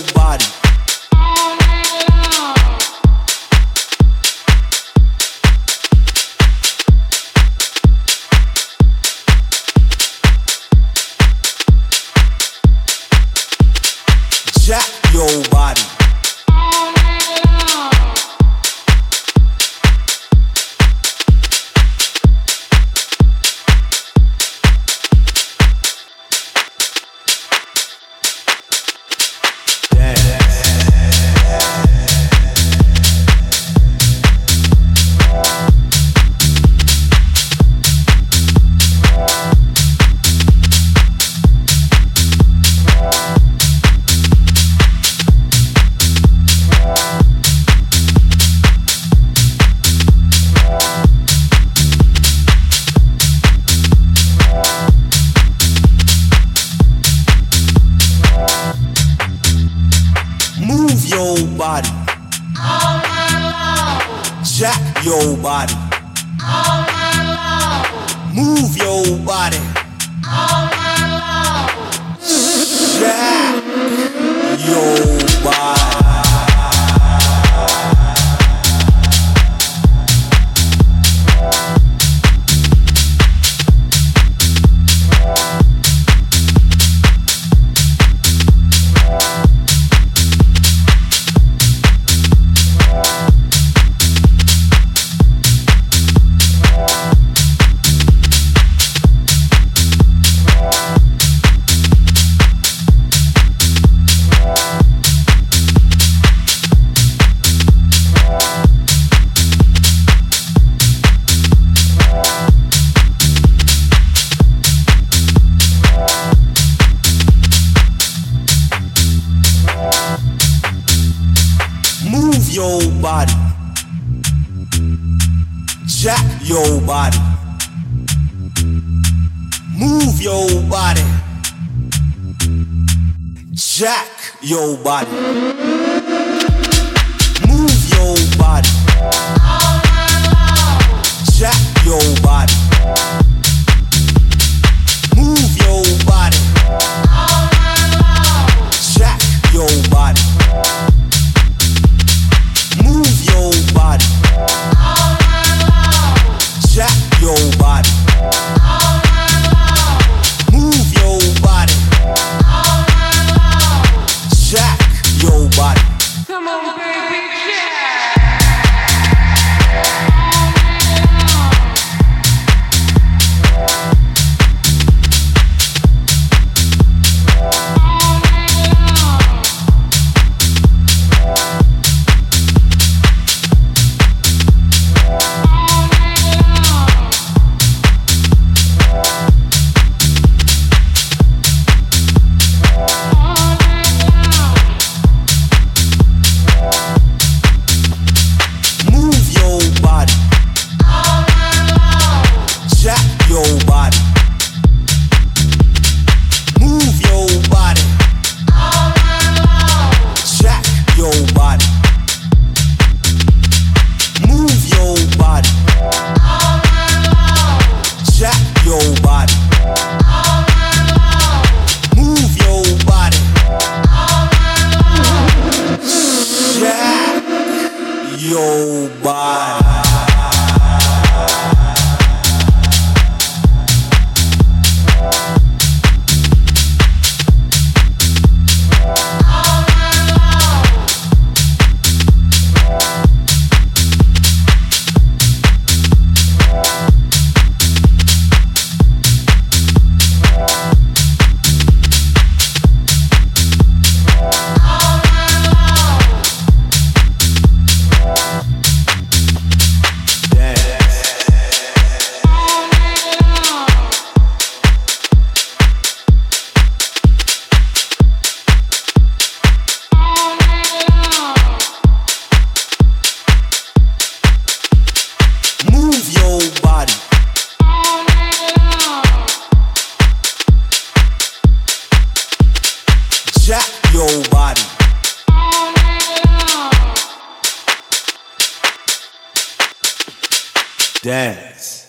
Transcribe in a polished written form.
body. Jack your body. Move your body. All night long. Jack your body. All night long. Move your body. All night long. Jack your body. Move your body. Jack your body. Move your body. Jack your body. Move your body. All night long. Jack your body. Move your body. All night long. Jack your body. Move your body. All night long. Jack your body. All night long. Move your body. All night long. Jack your body. Come on, baby, jack. Move your body. All night long. Jack your body. Move your body. All night long. Jack your body. Move your body. All night long. Jack your body. All night long. Move your body. All night long. Jack your body. All night long. All night long. Move your body. Jack your body. Dance.